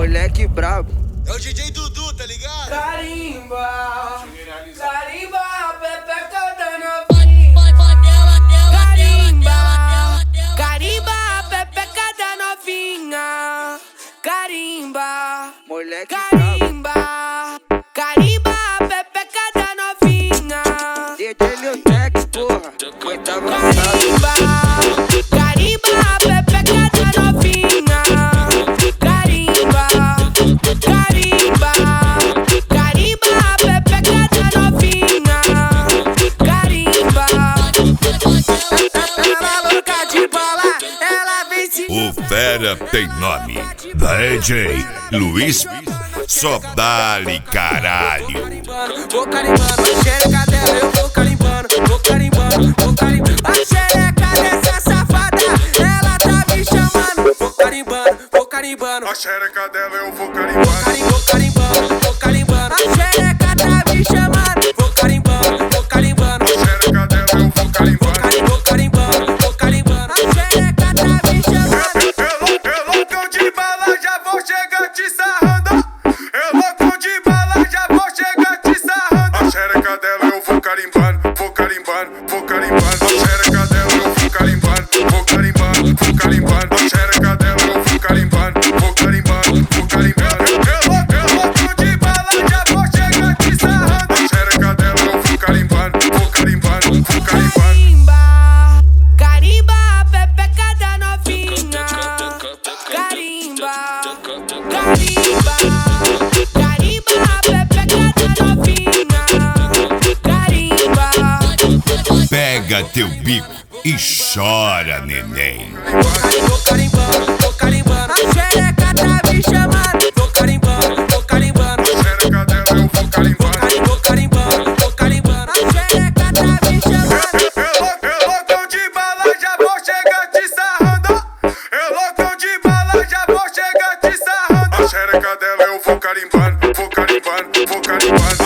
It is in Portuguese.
moleque brabo. É o DJ Dudu, tá ligado? Carimba, carimba, pepeca da novinha. Carimba, carimba, pepeca da novinha. Carimba, Moleque brabo. carimba, carimba, pepeca da novinha. DJ Leotec, porra. Muito avançado. Carimba, carimba, pepeca da novinha. Carimba, carimba, carimba, pepeca da novinha. Carimba, ela louca de bola, ela vem se... O fera tem nome. DJ Luiz, só dá-lhe caralho. Vou carimbando, a xereca dela eu vou carimbando. Vou carimbando, vou carimbando. A xereca dessa safada, ela tá me chamando. Vou carimbando, vou carimbando. A xereca dela eu vou carimbando. Vou carimbando, vou carimbando. A xereca tá me chamando. Vou carimbando, vou carimbando. A xereca dela eu vou carimbando. Vou carimbando, vou carimbando. A xereca tá me chamando. Eu loucão de bala, já vou chegar te sarrando. Eu loucão de bala, já vou chegar te sarrando. A xereca dela eu vou carimbando, vou carimbando, vou carimbando. A xereca dela eu vou carimbando, vou carimbando, vou carimbando. A xereca dela eu vou carimbando, vou carimbando, vou carimbando. Eu loucão de bala, já vou chegar te sarrando. A xereca dela eu vou carimbando, vou carimbando, vou carimbando. Carimba, carimba, pepeca da novinha. Carimba, carimba, carimba, pepeca da novinha. Carimba, Pega teu bico e chora, neném. vou carimbando, vou carimbando. A xereca tá me chamando. Vou carimbando, vou carimbando. A xereca dela eu vou carimbando. Vou carimbando, vou carimbando. A xereca tá me chamando. Eu loucão de bala, já vou chegar te sarrando. Eu loucão de bala, já vou chegar te sarrando. A xereca dela eu vou carimbando, vou carimbando, vou carimbando.